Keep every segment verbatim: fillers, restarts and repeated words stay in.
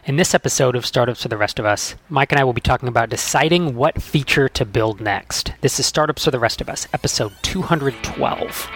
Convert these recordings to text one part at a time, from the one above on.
In this episode of Startups for the Rest of Us, Mike and I will be talking about deciding what feature to build next. This is Startups for the Rest of Us, episode two hundred twelve.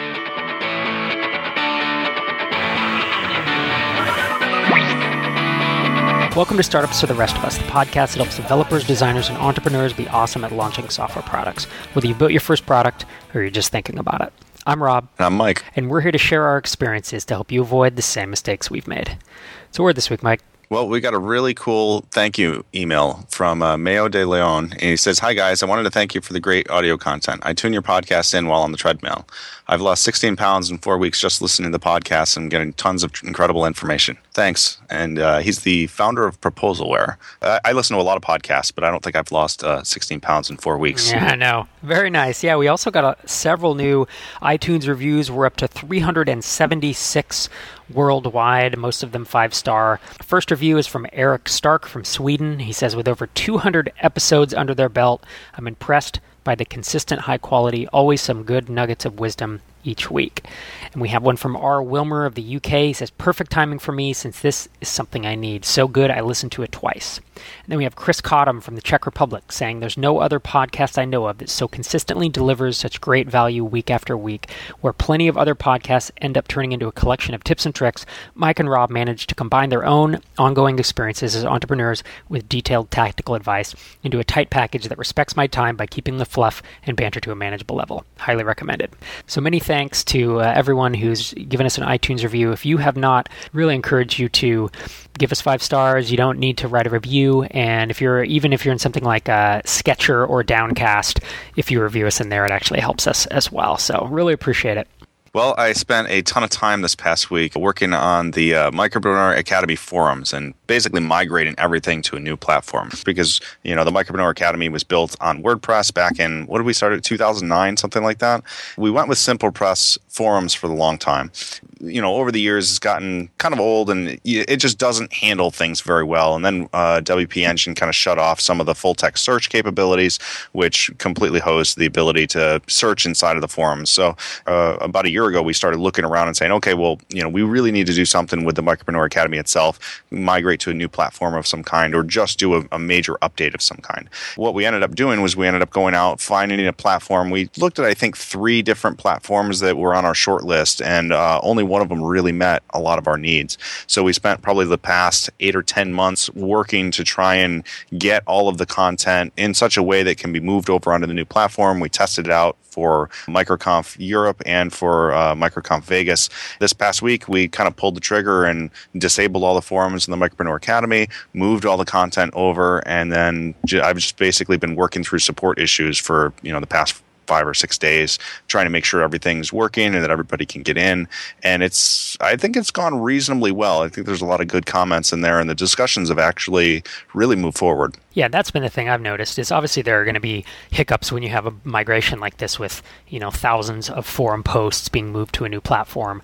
Welcome to Startups for the Rest of Us, the podcast that helps developers, designers, and entrepreneurs be awesome at launching software products, whether you built your first product or you're just thinking about it. I'm Rob. And I'm Mike. And we're here to share our experiences to help you avoid the same mistakes we've made. So word this week, Mike. Well, we got a really cool thank you email from uh, Mayo de Leon. And he says, "Hi, guys. I wanted to thank you for the great audio content. I tune your podcast in while on the treadmill. I've lost sixteen pounds in four weeks just listening to the podcast and getting tons of incredible information. Thanks." And uh, he's the founder of Proposalware. Uh, I listen to a lot of podcasts, but I don't think I've lost uh, sixteen pounds in four weeks. Yeah, I know. Very nice. Yeah, we also got a, several new iTunes reviews. We're up to three hundred seventy-six worldwide, most of them five-star. First review is from Eric Stark from Sweden. He says, with over two hundred episodes under their belt, I'm impressed by the consistent high quality, always some good nuggets of wisdom each week. And we have one from R. Wilmer of the U K. He says, perfect timing for me since this is something I need. So good, I listened to it twice. And then we have Chris Cottom from the Czech Republic saying, there's no other podcast I know of that so consistently delivers such great value week after week. Where plenty of other podcasts end up turning into a collection of tips and tricks, Mike and Rob managed to combine their own ongoing experiences as entrepreneurs with detailed tactical advice into a tight package that respects my time by keeping the fluff and banter to a manageable level. Highly recommended. So many thanks to uh, everyone who's given us an iTunes review. If you have not, really encourage you to give us five stars. You don't need to write a review. And if you're even if you're in something like uh, Sketcher or Downcast, if you review us in there, it actually helps us as well. So really appreciate it. Well, I spent a ton of time this past week working on the uh, Micropreneur Academy forums and basically migrating everything to a new platform because, you know, the Micropreneur Academy was built on WordPress back in, what did we start at, two thousand nine, something like that? We went with SimplePress forums for the long time. You know, over the years, it's gotten kind of old and it just doesn't handle things very well. And then uh, W P Engine kind of shut off some of the full text search capabilities, which completely hosed the ability to search inside of the forums. So uh, about a year ago, we started looking around and saying, okay, well, you know, we really need to do something with the Micropreneur Academy itself, migrate to a new platform of some kind, or just do a, a major update of some kind. What we ended up doing was we ended up going out, finding a platform. We looked at, I think, three different platforms that were on our short list, and uh, only one of them really met a lot of our needs. So we spent probably the past eight or ten months working to try and get all of the content in such a way that can be moved over onto the new platform. We tested it out for MicroConf Europe and for uh, MicroConf Vegas. This past week, we kind of pulled the trigger and disabled all the forums in the Micropreneur Academy, moved all the content over, and then j- I've just basically been working through support issues for, you know, the past five or six days, trying to make sure everything's working and that everybody can get in. And it's, I think it's gone reasonably well. I think there's a lot of good comments in there, and the discussions have actually really moved forward. Yeah, that's been the thing I've noticed is obviously there are going to be hiccups when you have a migration like this with, you know, thousands of forum posts being moved to a new platform.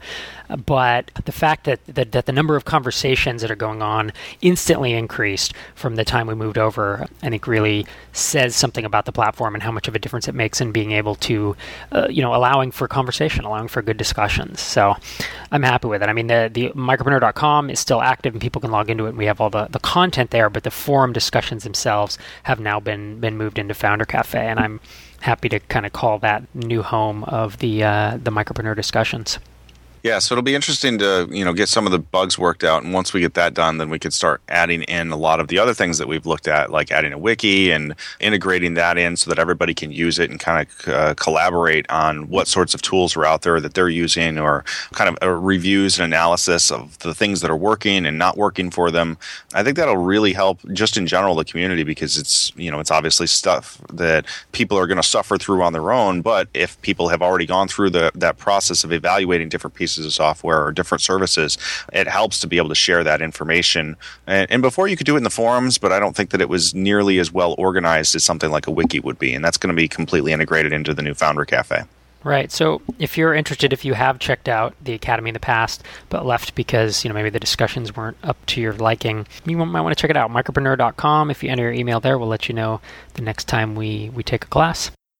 But the fact that, that that the number of conversations that are going on instantly increased from the time we moved over, I think really says something about the platform and how much of a difference it makes in being able to, uh, you know, allowing for conversation, allowing for good discussions. So I'm happy with it. I mean, the, the micropreneur dot com is still active and people can log into it and we have all the, the content there, but the forum discussions themselves have now been, been moved into Founder Cafe, and I'm happy to kind of call that new home of the uh, the Micropreneur discussions. Yeah, so it'll be interesting to, you know, get some of the bugs worked out, and once we get that done, then we can start adding in a lot of the other things that we've looked at, like adding a wiki and integrating that in so that everybody can use it and kind of uh, collaborate on what sorts of tools are out there that they're using, or kind of uh, reviews and analysis of the things that are working and not working for them. I think that'll really help just in general the community, because it's, you know, it's obviously stuff that people are going to suffer through on their own, but if people have already gone through the that process of evaluating different pieces of software or different services, it helps to be able to share that information. And, and before you could do it in the forums, but I don't think that it was nearly as well organized as something like a wiki would be. And that's going to be completely integrated into the new Founder Cafe. Right. So if you're interested, if you have checked out the Academy in the past, but left because, you know, maybe the discussions weren't up to your liking, you might want to check it out. micropreneur dot com. If you enter your email there, we'll let you know the next time we, we take a class.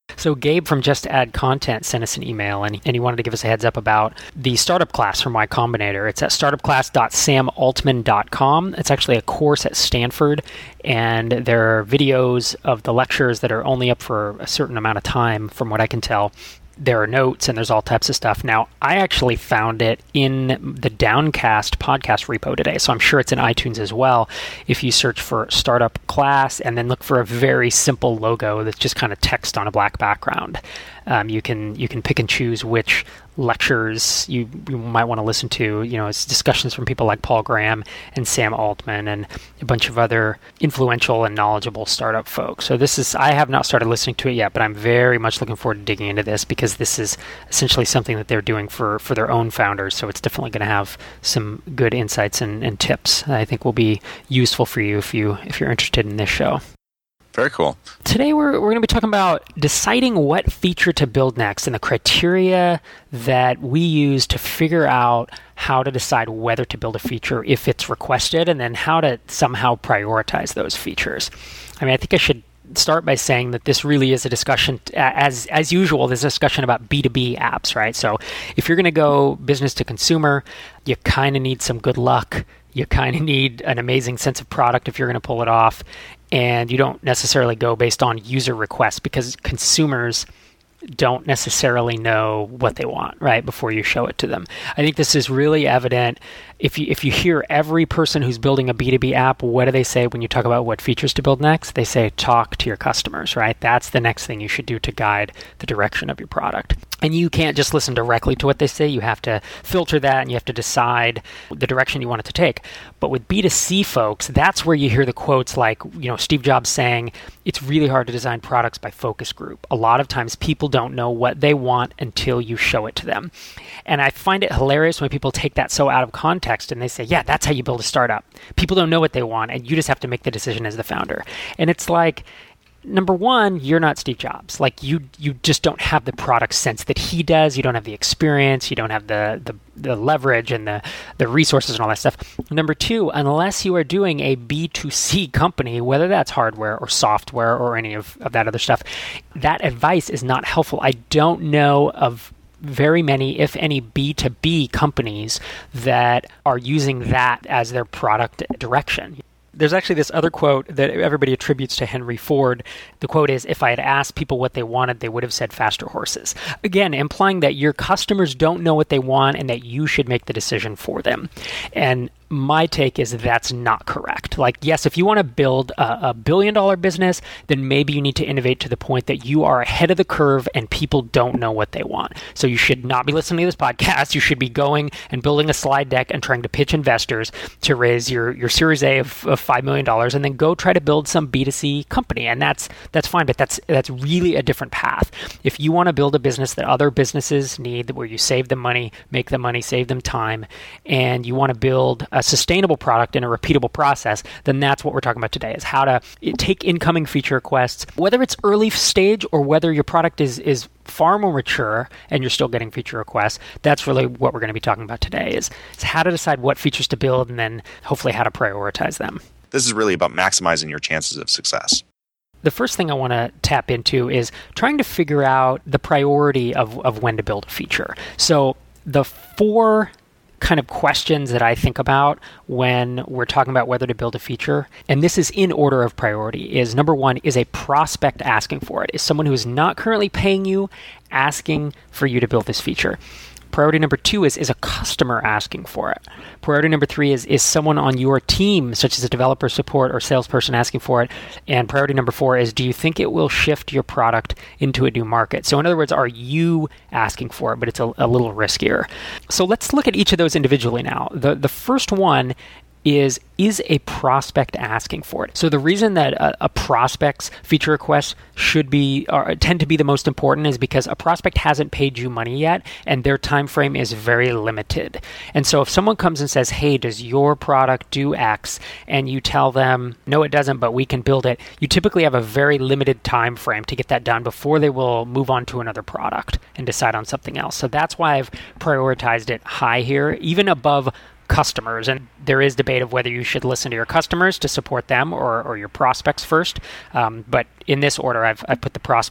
So Gabe from Just Add Content sent us an email, and, and he wanted to give us a heads up about the startup class from Y Combinator. It's at startup class dot sam altman dot com. It's actually a course at Stanford, and there are videos of the lectures that are only up for a certain amount of time, from what I can tell. There are notes, and there's all types of stuff. Now, I actually found it in the Downcast podcast repo today, so I'm sure it's in iTunes as well. If you search for Startup Class and then look for a very simple logo that's just kind of text on a black background, um, you can you can pick and choose which lectures you, you might want to listen to. You know, it's discussions from people like Paul Graham and Sam Altman and a bunch of other influential and knowledgeable startup folks. So this is, I have not started listening to it yet, but I'm very much looking forward to digging into this, because this is essentially something that they're doing for, for their own founders. So it's definitely going to have some good insights and, and tips that I think will be useful for you if you if you're interested in this show. Very cool. Today we're we're going to be talking about deciding what feature to build next and the criteria that we use to figure out how to decide whether to build a feature if it's requested, and then how to somehow prioritize those features. I mean, I think I should start by saying that this really is a discussion, as as usual, this is a discussion about B two B apps, right? So if you're going to go business to consumer, you kind of need some good luck. You kind of need an amazing sense of product if you're going to pull it off. And you don't necessarily go based on user requests, because consumers don't necessarily know what they want, right, before you show it to them. I think this is really evident. If you if you hear every person who's building a B two B app, what do they say when you talk about what features to build next? They say, talk to your customers, right? That's the next thing you should do to guide the direction of your product. And you can't just listen directly to what they say. You have to filter that, and you have to decide the direction you want it to take. But with B two C folks, that's where you hear the quotes like, you know, Steve Jobs saying, it's really hard to design products by focus group. A lot of times people don't know what they want until you show it to them. And I find it hilarious when people take that so out of context and they say, yeah, that's how you build a startup. People don't know what they want, and you just have to make the decision as the founder. And it's like, number one, you're not Steve Jobs. Like, you you just don't have the product sense that he does. You don't have the experience. You don't have the the, the leverage and the, the resources and all that stuff. Number two, unless you are doing a B two C company, whether that's hardware or software or any of, of that other stuff, that advice is not helpful. I don't know of very many, if any, B two B companies that are using that as their product direction. There's actually this other quote that everybody attributes to Henry Ford. The quote is, if I had asked people what they wanted, they would have said faster horses. Again, implying that your customers don't know what they want and that you should make the decision for them. And my take is that's not correct. Like, yes, if you want to build a, a billion dollar business, then maybe you need to innovate to the point that you are ahead of the curve and people don't know what they want. So you should not be listening to this podcast. You should be going and building a slide deck and trying to pitch investors to raise your, your Series A of, of five million dollars, and then go try to build some B two C company. And that's that's fine, but that's that's really a different path. If you want to build a business that other businesses need, where you save them money, make them money, save them time, and you want to build a sustainable product in a repeatable process, then that's what we're talking about today, is how to take incoming feature requests, whether it's early stage or whether your product is is far more mature and you're still getting feature requests. That's really what we're going to be talking about today, is, is how to decide what features to build and then hopefully how to prioritize them. This is really about maximizing your chances of success. The first thing I want to tap into is trying to figure out the priority of, of when to build a feature. So the four kind of questions that I think about when we're talking about whether to build a feature, and this is in order of priority, is number one, is a prospect asking for it? Is someone who is not currently paying you asking for you to build this feature? Priority number two is, is a customer asking for it. Priority number three is, is someone on your team, such as a developer support or salesperson, asking for it. And priority number four is, do you think it will shift your product into a new market? So in other words, are you asking for it, but it's a, a little riskier? So let's look at each of those individually now. The, the first one is, is a prospect asking for it? So the reason that a, a prospect's feature requests should be, or tend to be the most important, is because a prospect hasn't paid you money yet, and their time frame is very limited. And so if someone comes and says, hey, does your product do X? And you tell them, no, it doesn't, but we can build it, you typically have a very limited time frame to get that done before they will move on to another product and decide on something else. So that's why I've prioritized it high here, even above customers. And there is debate of whether you should listen to your customers to support them or, or your prospects first. Um, but in this order, I've, I've put the prospect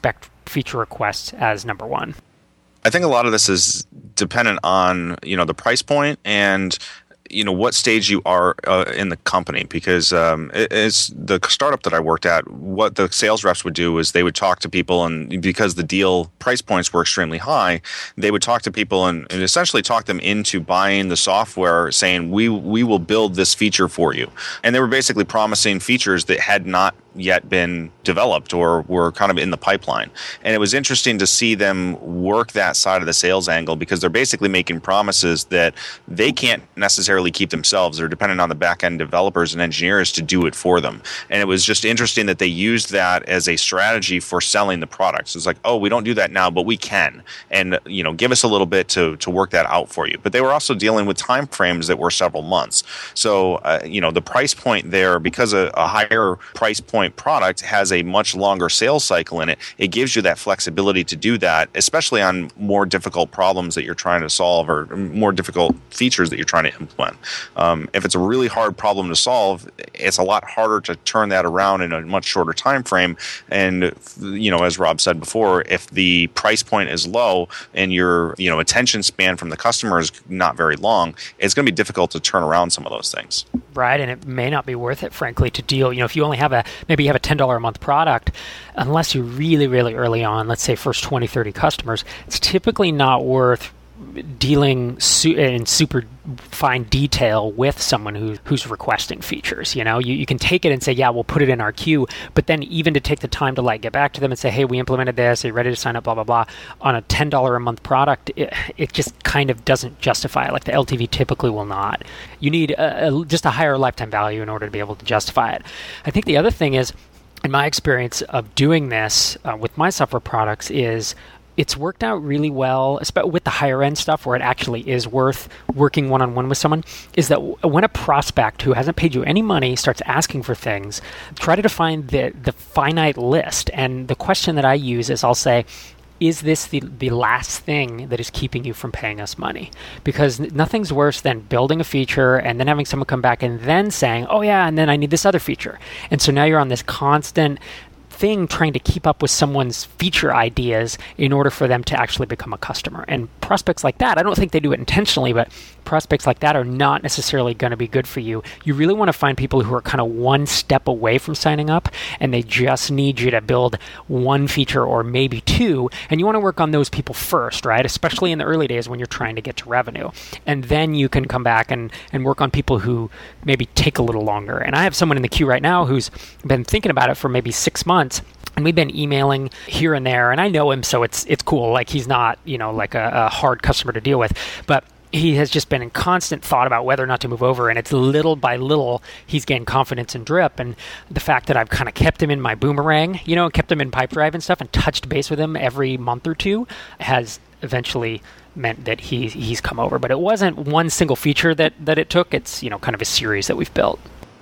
feature requests as number one? I think a lot of this is dependent on, you know, the price point and, you know, what stage you are uh, in the company, because um, it, it's the startup that I worked at. What the sales reps would do is they would talk to people, and because the deal price points were extremely high, they would talk to people and, and essentially talk them into buying the software, saying we we will build this feature for you. And they were basically promising features that had not yet been developed or were kind of in the pipeline. And it was interesting to see them work that side of the sales angle, because they're basically making promises that they can't necessarily keep themselves. They're dependent on the back-end developers and engineers to do it for them. And it was just interesting that they used that as a strategy for selling the products. It's like, oh, we don't do that now, but we can. And, you know, give us a little bit to, to work that out for you. But they were also dealing with time frames that were several months. So, uh, you know, the price point there, because a, a higher price point product has a much longer sales cycle in it, it gives you that flexibility to do that, especially on more difficult problems that you're trying to solve or more difficult features that you're trying to implement. Um, if it's a really hard problem to solve, it's a lot harder to turn that around in a much shorter time frame. And, you know, as Rob said before, if the price point is low and your, you know, attention span from the customer is not very long, it's going to be difficult to turn around some of those things. Right, and it may not be worth it, frankly, to deal. You know, if you only have a, maybe you have a ten dollars a month product, unless you're really, really early on, let's say first twenty, thirty customers, it's typically not worth dealing su- in super fine detail with someone who, who's requesting features. You know, you, you can take it and say, yeah, we'll put it in our queue, but then even to take the time to like get back to them and say, hey, we implemented this, are you ready to sign up, blah, blah, blah, on a ten dollars a month product, it, it just kind of doesn't justify it. Like the L T V typically will not. You need a, a, just a higher lifetime value in order to be able to justify it. I think the other thing is, in my experience of doing this uh, with my software products, is it's worked out really well, especially with the higher end stuff where it actually is worth working one-on-one with someone, is that when a prospect who hasn't paid you any money starts asking for things, try to define the, the finite list. And the question that I use is I'll say, is this the, the last thing that is keeping you from paying us money? Because nothing's worse than building a feature and then having someone come back and then saying, oh yeah, and then I need this other feature. And so now you're on this constant thing trying to keep up with someone's feature ideas in order for them to actually become a customer. And prospects like that, I don't think they do it intentionally, but prospects like that are not necessarily going to be good for you. You really want to find people who are kind of one step away from signing up, and they just need you to build one feature or maybe two, and you want to work on those people first, right? Especially in the early days when you're trying to get to revenue. And then you can come back and, and work on people who maybe take a little longer. And I have someone in the queue right now who's been thinking about it for maybe six months, and we've been emailing here and there, and I know him, so it's it's cool. Like, he's not, you know, like a, a hard customer to deal with, but he has just been in constant thought about whether or not to move over, and it's little by little he's gained confidence in Drip. And the fact that I've kind of kept him in my boomerang, you know, kept him in Pipedrive and stuff, and touched base with him every month or two has eventually meant that he he's come over. But it wasn't one single feature that that it took. It's, you know, kind of a series that we've built.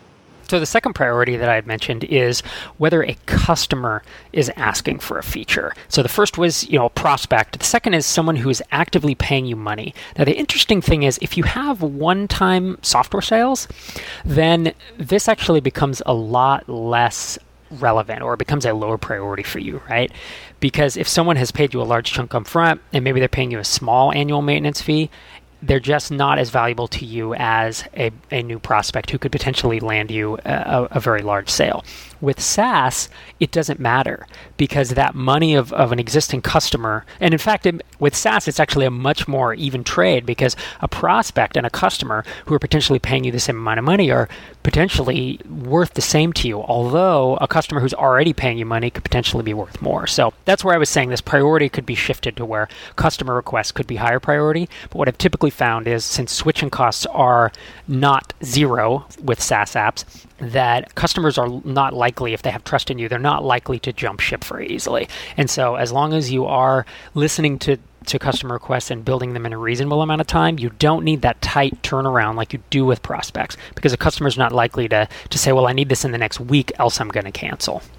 So the second priority that I had mentioned is whether a customer is asking for a feature. So the first was, you know, a prospect. The second is someone who is actively paying you money. Now, the interesting thing is, if you have one-time software sales, then this actually becomes a lot less relevant, or it becomes a lower priority for you, right? Because if someone has paid you a large chunk up front, and maybe they're paying you a small annual maintenance fee, they're just not as valuable to you as a, a new prospect who could potentially land you a, a very large sale. With SaaS, it doesn't matter, because that money of, of an existing customer, and in fact, it, with SaaS, it's actually a much more even trade, because a prospect and a customer who are potentially paying you the same amount of money are potentially worth the same to you, although a customer who's already paying you money could potentially be worth more. So that's where I was saying this priority could be shifted to where customer requests could be higher priority. But what I've typically found is, since switching costs are not zero with SaaS apps, that customers are not likely, if they have trust in you, they're not likely to jump ship very easily. And so as long as you are listening to to customer requests and building them in a reasonable amount of time, you don't need that tight turnaround like you do with prospects, because a customer's not likely to to say, well, I need this in the next week, else I'm going to cancel.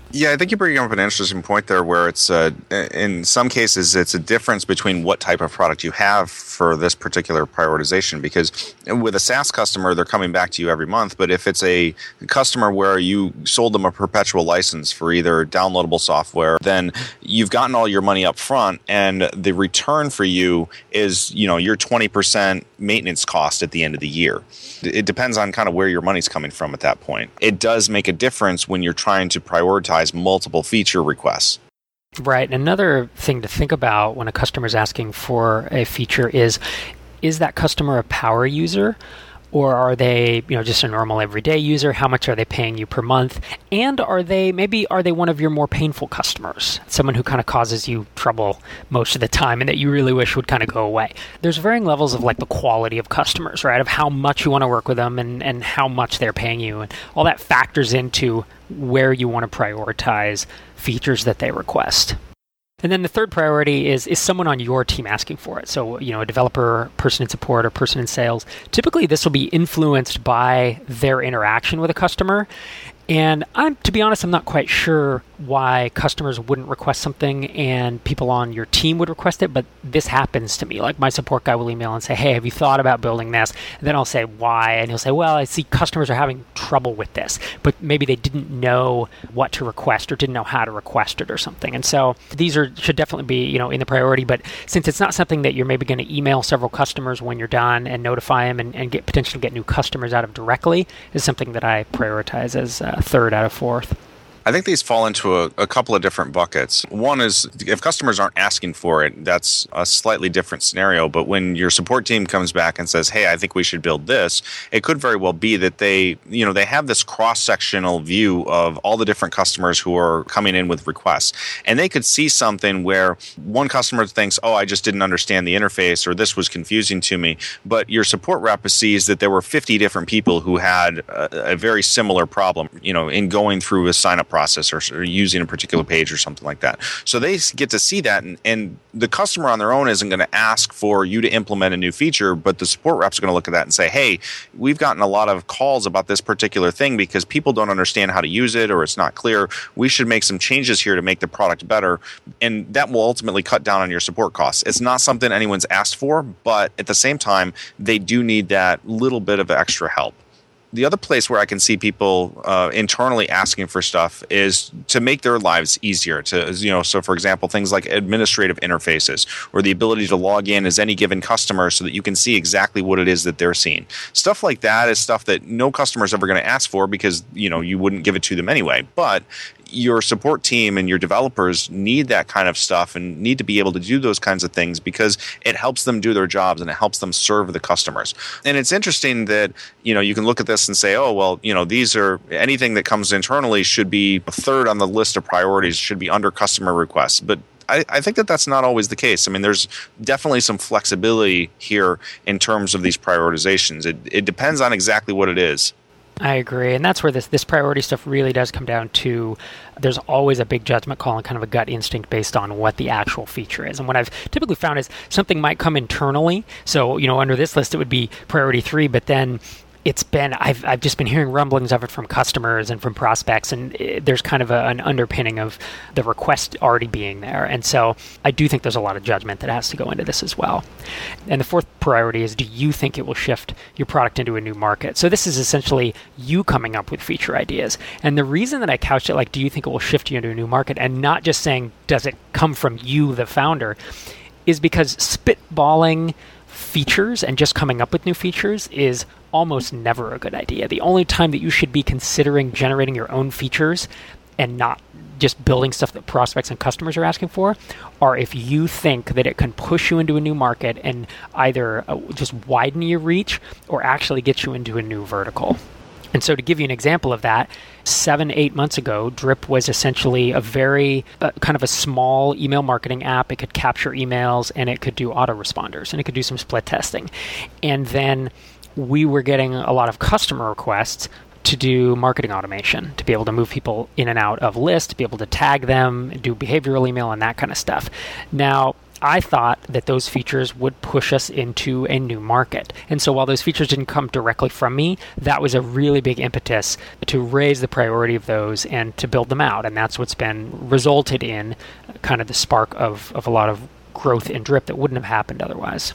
Yeah, I think you bring up an interesting point there where it's, uh, in some cases, it's a difference between what type of product you have for this particular prioritization. Because with a SaaS customer, they're coming back to you every month. But if it's a customer where you sold them a perpetual license for either downloadable software, then you've gotten all your money up front, and the return for you is, you know, your twenty percent maintenance cost at the end of the year. It depends on kind of where your money's coming from at that point. It does make a difference when you're trying to prioritize multiple feature requests. Right. Another thing to think about when a customer is asking for a feature is, is that customer a power user? Or are they, you know, just a normal everyday user? How much are they paying you per month? And are they, maybe, are they one of your more painful customers? Someone who kind of causes you trouble most of the time and that you really wish would kind of go away. There's varying levels of like the quality of customers, right? Of how much you want to work with them and, and how much they're paying you. And all that factors into where you want to prioritize features that they request. And then the third priority is, is someone on your team asking for it. So, you know, a developer, person in support, or person in sales. Typically, this will be influenced by their interaction with a customer. And I'm, to be honest, I'm not quite sure why customers wouldn't request something and people on your team would request it, but this happens to me. Like my support guy will email and say, hey, have you thought about building this? And then I'll say, why? And he'll say, well, I see customers are having trouble with this, but maybe they didn't know what to request or didn't know how to request it or something. And so these are should definitely be, you know, in the priority, but since it's not something that you're maybe going to email several customers when you're done and notify them and, and get potentially get new customers out of directly, is something that I prioritize as uh, third out of fourth. I think these fall into a, a couple of different buckets. One is if customers aren't asking for it, that's a slightly different scenario. But when your support team comes back and says, hey, I think we should build this, it could very well be that they, you know, they have this cross-sectional view of all the different customers who are coming in with requests. And they could see something where one customer thinks, oh, I just didn't understand the interface, or this was confusing to me. But your support rep sees that there were fifty different people who had a, a very similar problem, you know, in going through a sign-up process. process or, or using a particular page or something like that. So they get to see that, and, and the customer on their own isn't going to ask for you to implement a new feature, but the support reps are going to look at that and say, hey, we've gotten a lot of calls about this particular thing because people don't understand how to use it or it's not clear. We should make some changes here to make the product better, and that will ultimately cut down on your support costs. It's not something anyone's asked for, but at the same time, they do need that little bit of extra help. The other place where I can see people uh, internally asking for stuff is to make their lives easier. To, you know, so for example, things like administrative interfaces or the ability to log in as any given customer so that you can see exactly what it is that they're seeing. Stuff like that is stuff that no customer is ever going to ask for because, you know, you wouldn't give it to them anyway. But your support team and your developers need that kind of stuff and need to be able to do those kinds of things because it helps them do their jobs and it helps them serve the customers. And it's interesting that, you know, you can look at this and say, oh, well, you know, these are anything that comes internally should be third on the list of priorities, should be under customer requests. But I, I think that that's not always the case. I mean, there's definitely some flexibility here in terms of these prioritizations. It, it depends on exactly what it is. I agree. And that's where this, this priority stuff really does come down to, there's always a big judgment call and kind of a gut instinct based on what the actual feature is. And what I've typically found is something might come internally. So, you know, under this list, it would be priority three, but then it's been, I've I've just been hearing rumblings of it from customers and from prospects, and it, there's kind of a, an underpinning of the request already being there. And so I do think there's a lot of judgment that has to go into this as well. And the fourth priority is, do you think it will shift your product into a new market? So this is essentially you coming up with feature ideas. And the reason that I couched it like, do you think it will shift you into a new market, and not just saying, does it come from you, the founder, is because spitballing features and just coming up with new features is almost never a good idea. The only time that you should be considering generating your own features and not just building stuff that prospects and customers are asking for are if you think that it can push you into a new market and either uh, just widen your reach or actually get you into a new vertical. And so to give you an example of that, seven, eight months ago, Drip was essentially a very uh, kind of a small email marketing app. It could capture emails and it could do autoresponders and it could do some split testing. And then we were getting a lot of customer requests to do marketing automation, to be able to move people in and out of lists, to be able to tag them, do behavioral email and that kind of stuff. Now, I thought that those features would push us into a new market. And so while those features didn't come directly from me, that was a really big impetus to raise the priority of those and to build them out. And that's what's been resulted in kind of the spark of, of a lot of growth in Drip that wouldn't have happened otherwise.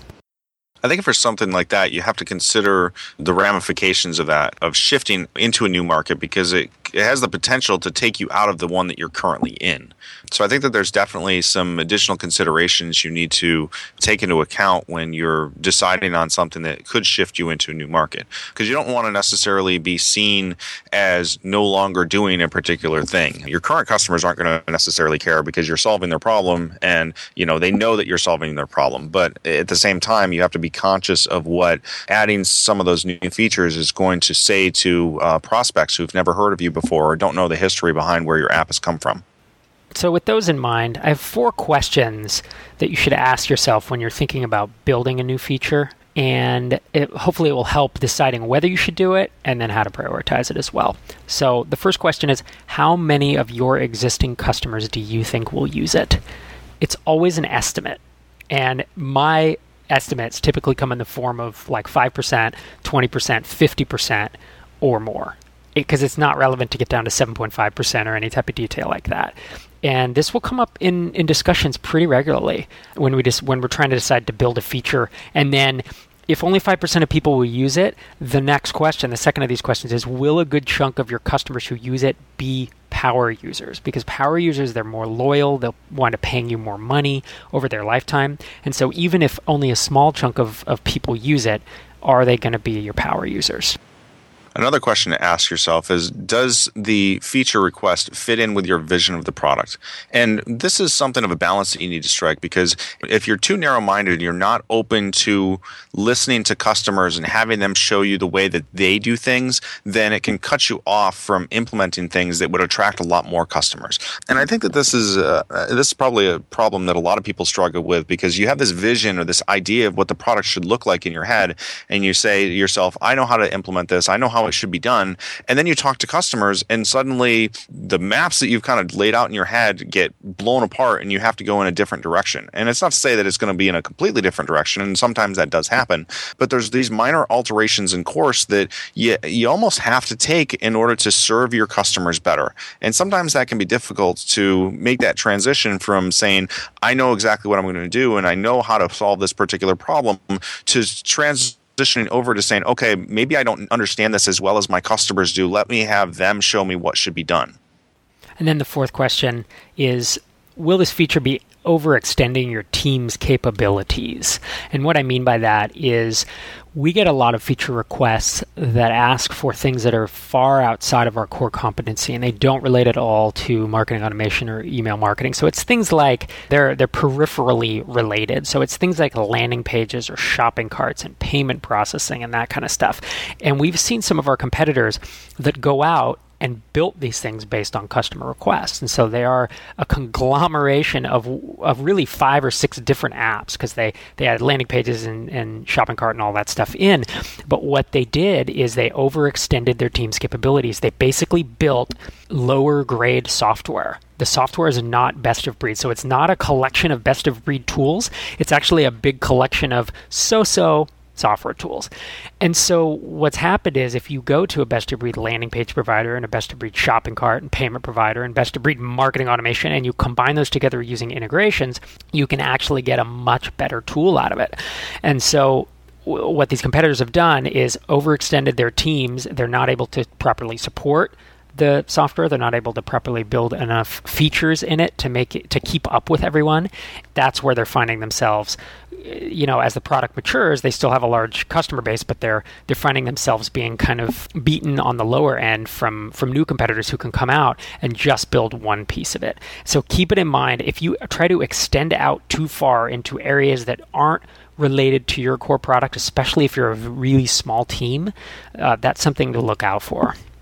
I think for something like that, you have to consider the ramifications of that, of shifting into a new market, because it, it has the potential to take you out of the one that you're currently in. So I think that there's definitely some additional considerations you need to take into account when you're deciding on something that could shift you into a new market. Because you don't want to necessarily be seen as no longer doing a particular thing. Your current customers aren't going to necessarily care because you're solving their problem, and you know they know that you're solving their problem. But at the same time, you have to be conscious of what adding some of those new features is going to say to uh, prospects who've never heard of you before or don't know the history behind where your app has come from. So with those in mind, I have four questions that you should ask yourself when you're thinking about building a new feature, and it, hopefully it will help deciding whether you should do it and then how to prioritize it as well. So the first question is, how many of your existing customers do you think will use it? It's always an estimate, and my estimates typically come in the form of like five percent, twenty percent, fifty percent or more, because it, it's not relevant to get down to seven point five percent or any type of detail like that. And this will come up in, in discussions pretty regularly when we just when we're trying to decide to build a feature. And then if only five percent of people will use it, the next question, the second of these questions is, will a good chunk of your customers who use it be power users? Because power users, they're more loyal, they'll wind up paying you more money over their lifetime. And so even if only a small chunk of, of people use it, are they going to be your power users? Another question to ask yourself is, does the feature request fit in with your vision of the product? And this is something of a balance that you need to strike, because if you're too narrow-minded, you're not open to listening to customers and having them show you the way that they do things, then it can cut you off from implementing things that would attract a lot more customers. And I think that this is uh, this is probably a problem that a lot of people struggle with, because you have this vision or this idea of what the product should look like in your head, and you say to yourself, I know how to implement this, I know how it should be done. And then you talk to customers, and suddenly the maps that you've kind of laid out in your head get blown apart, and you have to go in a different direction. And it's not to say that it's going to be in a completely different direction, and sometimes that does happen. But there's these minor alterations in course that you, you almost have to take in order to serve your customers better. And sometimes that can be difficult to make that transition from saying, I know exactly what I'm going to do, and I know how to solve this particular problem, to trans transitioning over to saying, okay, maybe I don't understand this as well as my customers do. Let me have them show me what should be done. And then the fourth question is, will this feature be overextending your team's capabilities? And what I mean by that is, we get a lot of feature requests that ask for things that are far outside of our core competency, and they don't relate at all to marketing automation or email marketing. So it's things like they're they're peripherally related. So it's things like landing pages or shopping carts and payment processing and that kind of stuff. And we've seen some of our competitors that go out and built these things based on customer requests. And so they are a conglomeration of of really five or six different apps, because they, they had landing pages and, and shopping cart and all that stuff in. But what they did is they overextended their team's capabilities. They basically built lower grade software. The software is not best of breed. So it's not a collection of best of breed tools. It's actually a big collection of so-so software tools. And so what's happened is, if you go to a best-of-breed landing page provider and a best-of-breed shopping cart and payment provider and best-of-breed marketing automation, and you combine those together using integrations, you can actually get a much better tool out of it. And so w- what these competitors have done is overextended their teams. They're not able to properly support the software. They're not able to properly build enough features in it to make it to keep up with everyone. That's where they're finding themselves. You know, as the product matures, they still have a large customer base, but they're they're finding themselves being kind of beaten on the lower end from from new competitors who can come out and just build one piece of it. So keep it in mind, if you try to extend out too far into areas that aren't related to your core product, especially if you're a really small team, uh, that's something to look out for.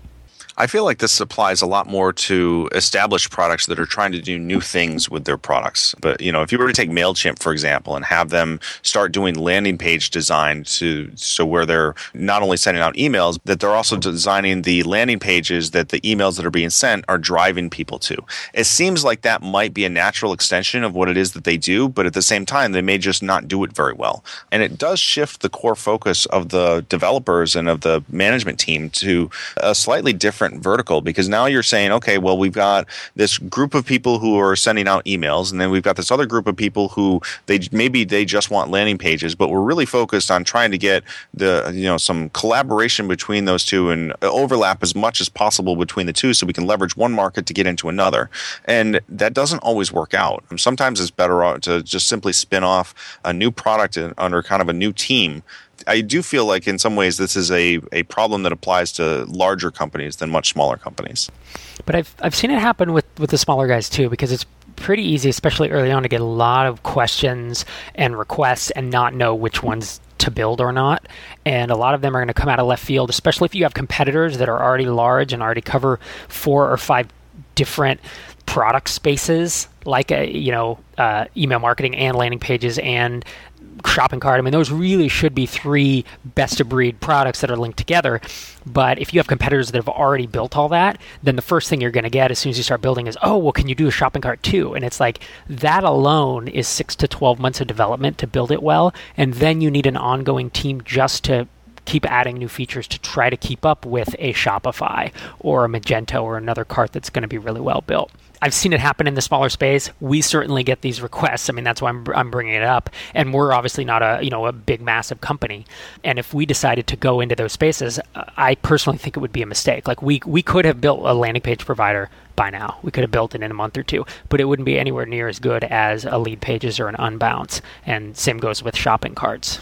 I feel like this applies a lot more to established products that are trying to do new things with their products. But, you know, if you were to take MailChimp, for example, and have them start doing landing page design to so where they're not only sending out emails, that they're also designing the landing pages that the emails that are being sent are driving people to. It seems like that might be a natural extension of what it is that they do, but at the same time, they may just not do it very well. And it does shift the core focus of the developers and of the management team to a slightly different vertical, because now you're saying, okay, well, we've got this group of people who are sending out emails, and then we've got this other group of people who they maybe they just want landing pages, but we're really focused on trying to get the you know some collaboration between those two and overlap as much as possible between the two, so we can leverage one market to get into another. And that doesn't always work out. Sometimes it's better to just simply spin off a new product under kind of a new team. I do feel like in some ways this is a, a problem that applies to larger companies than much smaller companies. But I've I've seen it happen with, with the smaller guys too, because it's pretty easy, especially early on, to get a lot of questions and requests and not know which ones to build or not. And a lot of them are going to come out of left field, especially if you have competitors that are already large and already cover four or five different product spaces, like a, you know uh, email marketing and landing pages and shopping cart. I mean, those really should be three best-of-breed products that are linked together. But if you have competitors that have already built all that, then the first thing you're going to get as soon as you start building is, oh, well, can you do a shopping cart too? And it's like, that alone is six to twelve months of development to build it well. And then you need an ongoing team just to keep adding new features to try to keep up with a Shopify or a Magento or another cart that's going to be really well built. I've seen it happen in the smaller space. We certainly get these requests. I mean, that's why I'm, I'm bringing it up. And we're obviously not a you know a big, massive company. And if we decided to go into those spaces, I personally think it would be a mistake. Like we we could have built a landing page provider by now. We could have built it in a month or two, but it wouldn't be anywhere near as good as a Lead Pages or an Unbounce. And same goes with shopping carts.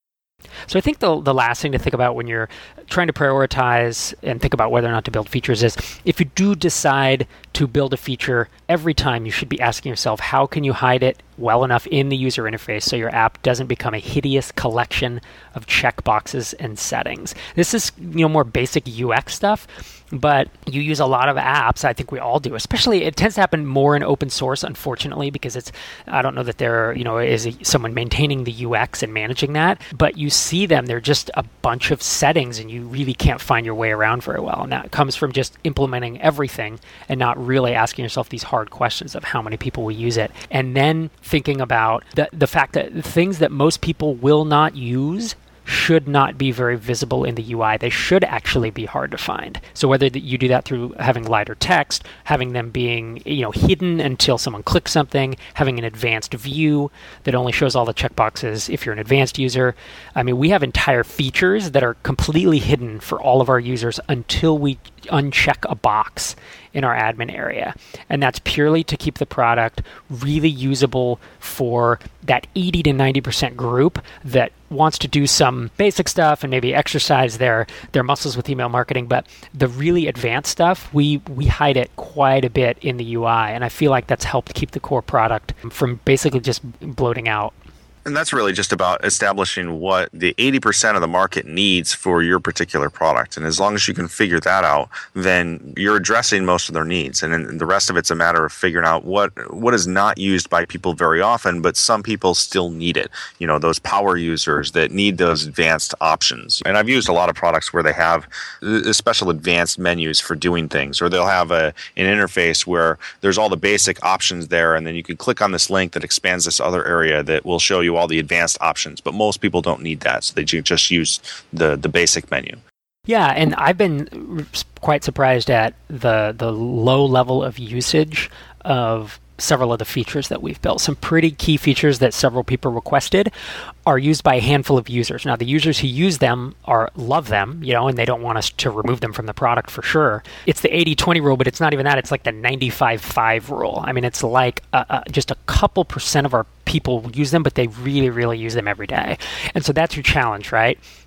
So I think the the last thing to think about when you're trying to prioritize and think about whether or not to build features is, if you do decide to build a feature, every time you should be asking yourself, how can you hide it well enough in the user interface so your app doesn't become a hideous collection of checkboxes and settings? This is you know more basic U X stuff, but you use a lot of apps. I think we all do. Especially, it tends to happen more in open source, unfortunately, because it's I don't know that there you know is a, someone maintaining the U X and managing that, but you see them. They're just a bunch of settings, and you really can't find your way around very well. And that comes from just implementing everything and not really asking yourself these hard questions of how many people will use it, and then thinking about the the fact that things that most people will not use should not be very visible in the U I. They should actually be hard to find. So whether you do that through having lighter text, having them being you know hidden until someone clicks something, having an advanced view that only shows all the checkboxes if you're an advanced user. I mean, we have entire features that are completely hidden for all of our users until we uncheck a box in our admin area. And that's purely to keep the product really usable for that eighty to ninety percent group that wants to do some basic stuff and maybe exercise their their muscles with email marketing. But the really advanced stuff, we we hide it quite a bit in the U I. And I feel like that's helped keep the core product from basically just bloating out. And that's really just about establishing what the eighty percent of the market needs for your particular product. And as long as you can figure that out, then you're addressing most of their needs. And then the rest of it's a matter of figuring out what what is not used by people very often, but some people still need it. You know, those power users that need those advanced options. And I've used a lot of products where they have special advanced menus for doing things, or they'll have a an interface where there's all the basic options there, and then you can click on this link that expands this other area that will show you all the advanced options, but most people don't need that, so they just use the the basic menu. Yeah, and I've been quite surprised at the the low level of usage of several of the features that we've built. Some pretty key features that several people requested are used by a handful of users. Now, the users who use them are love them, you know, and they don't want us to remove them from the product for sure. It's the eighty twenty rule, but it's not even that. It's like the ninety-five five rule. I mean, it's like uh, uh, just a couple percent of our people use them, but they really, really use them every day. And so that's your challenge, right?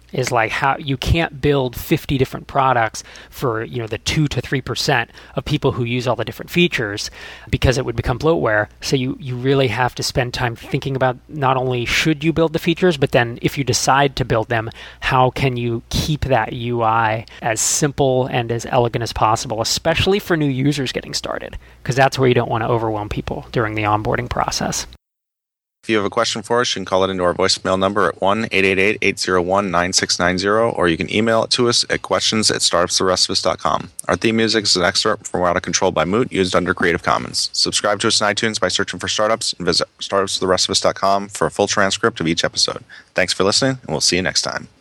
is like how you can't build fifty different products for, you know, the two to three percent of people who use all the different features, because it would become bloatware. So you, you really have to spend time thinking about not only should you build the features, but then if you decide to build them, how can you keep that U I as simple and as elegant as possible, especially for new users getting started, because that's where you don't want to overwhelm people during the onboarding process. If you have a question for us, you can call it into our voicemail number at one eight eight eight, eight zero one, nine six nine zero, or you can email it to us at questions at startups the rest of us dot com. Our theme music is an excerpt from Out of Control by Moot, used under Creative Commons. Subscribe to us on iTunes by searching for Startups, and visit startups the rest of us dot com for a full transcript of each episode. Thanks for listening, and we'll see you next time.